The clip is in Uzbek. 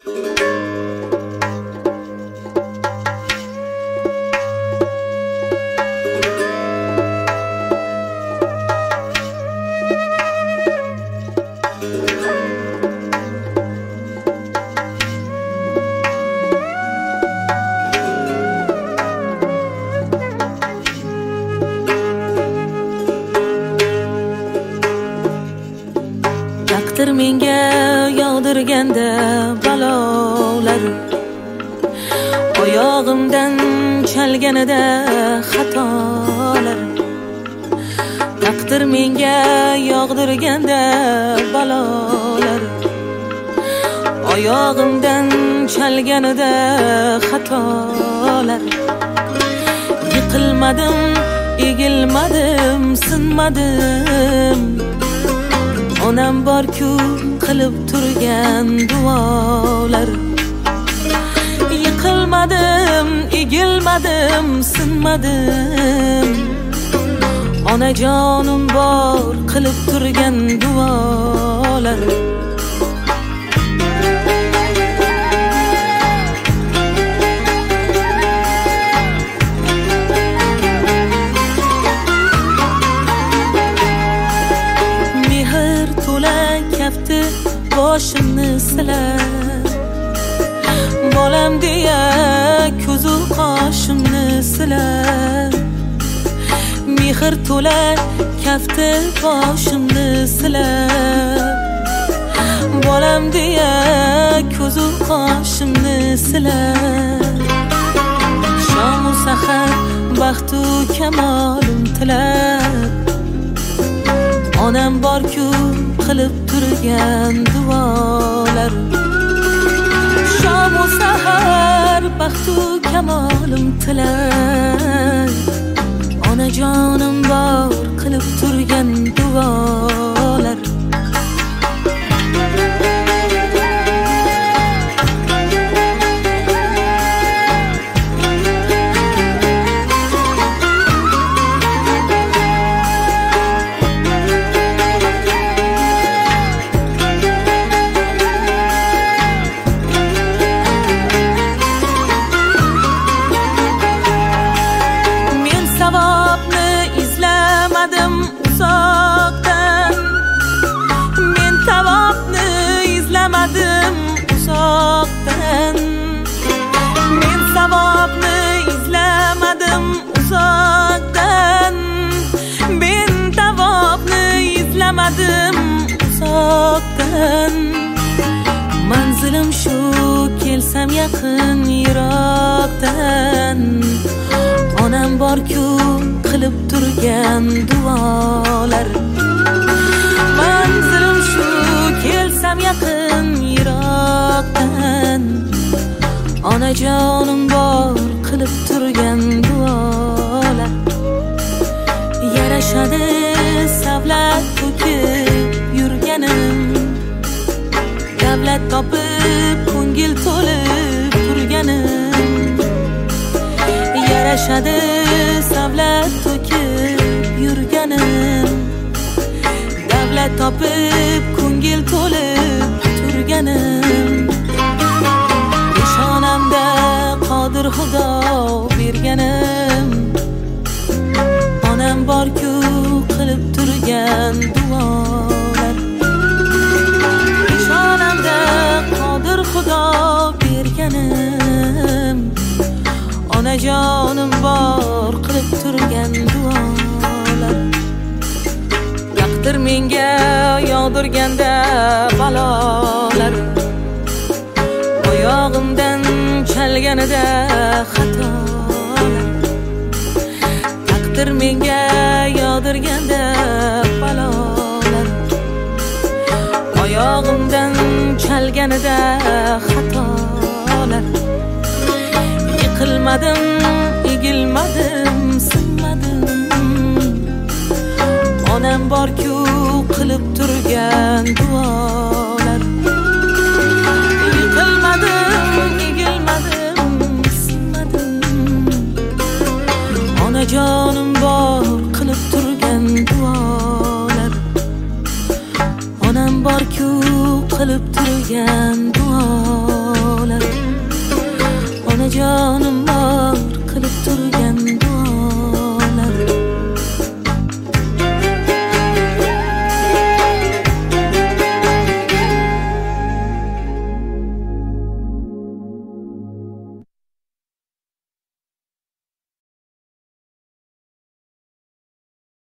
Taqdir menga yog'dirganda balolar, oyog'imdan chalganida xatolar. Taqdir menga yog'dirganda balolar, oyog'imdan chalganida xatolar. Yiqilmadim, egilmadim, sinmadim. Onam bor-ku qilib turgan duolar. Yiqilmadim, egilmadim, sinmadim. Onajonim bor qilib turgan duolar. Boshimni silar, bolam deya ko'zu qoshimni silar. Mehr to'la kafti boshimni silar, bolam deya ko'zu qoshimni silar. Shom-u sahar baxtu kamolim tilab, onam bor-ku qilib turgan duolar. Shom-u sahar baxtu kamolim tilar, onajonim bor qilib turgan duolar. Men savobni izlamadim uzoqdan, men savobni izlamadim uzoqdan. Manzilim shu, kelsam yaqin yiroqdan. Onam bor-ku qilib turgan duolar. Manzilim shu, kelsam yaqin yiroqdan. Onajonim bor qilib turgan duolar. Yarashadi savlat to'kib yurganim, davlat topib ko'ngil to'lib turganim. Yarashadi savlat to'kib yurganim, davlat topib ko'ngil to'lib turganim. Peshonamda qodir Xudo berganim, onam bor-ku qilib turgan duolar. Peshonamda qodir Xudo berganim, onajonim bor qilib turgan duolar. Taqdir menga yog'dirganda balolar, oyog'imdan chalganida xatolar. Taqdir menga yog'dirganda balolar, oyog'imdan chalganida xatolar. Yiqilmadim, egilmadim, sinmadim. Onam bor-ku qilib turgan duo.